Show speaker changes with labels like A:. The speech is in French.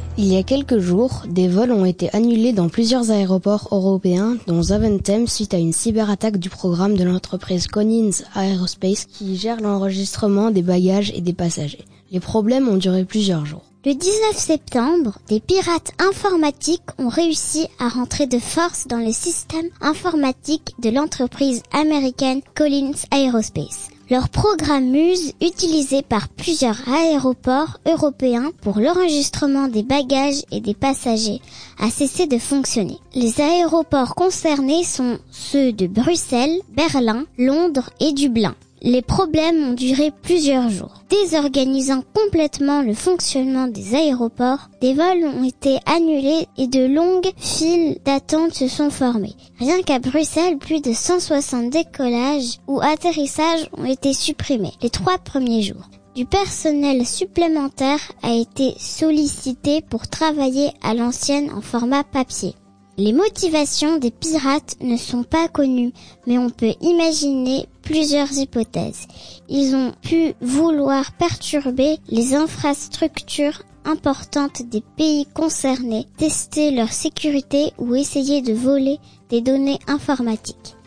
A: Il y a quelques jours, des vols ont été annulés dans plusieurs aéroports européens, dont Zaventem, suite à une cyberattaque du programme de l'entreprise Collins Aerospace qui gère l'enregistrement des bagages et des passagers. Les problèmes ont duré plusieurs jours.
B: Le 19 septembre, des pirates informatiques ont réussi à rentrer de force dans les systèmes informatiques de l'entreprise américaine Collins Aerospace. Leur programme Muse, utilisé par plusieurs aéroports européens pour l'enregistrement des bagages et des passagers, a cessé de fonctionner. Les aéroports concernés sont ceux de Bruxelles, Berlin, Londres et Dublin. Les problèmes ont duré plusieurs jours. Désorganisant complètement le fonctionnement des aéroports, des vols ont été annulés et de longues files d'attente se sont formées. Rien qu'à Bruxelles, plus de 160 décollages ou atterrissages ont été supprimés les 3 premiers jours. Du personnel supplémentaire a été sollicité pour travailler à l'ancienne en format papier. Les motivations des pirates ne sont pas connues, mais on peut imaginer plusieurs hypothèses. Ils ont pu vouloir perturber les infrastructures importantes des pays concernés, tester leur sécurité ou essayer de voler des données informatiques.